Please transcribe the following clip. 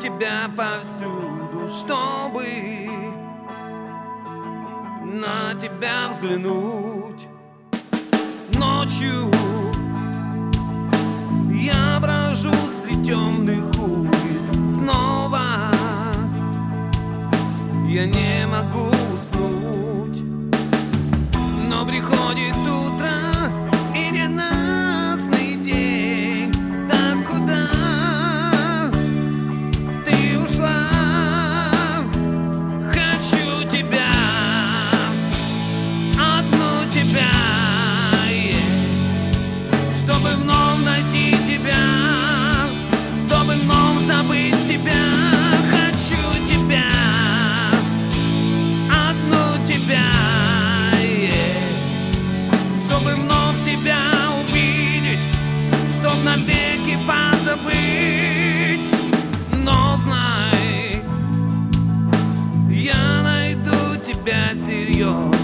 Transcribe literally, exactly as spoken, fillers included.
тебя повсюду, чтобы на тебя взглянуть. Ночью я брожу среди темных улиц снова. Я не могу уснуть, но приходит утро и ненастный день. Так куда ты ушла? Хочу тебя, одну тебя, yeah. Чтобы вновь найти тебя, чтобы вновь забыть тебя. Хочу тебя, одну тебя, yeah. Чтобы вновь тебя увидеть, чтоб навеки позабыть. Но знай, я найду тебя серьезно.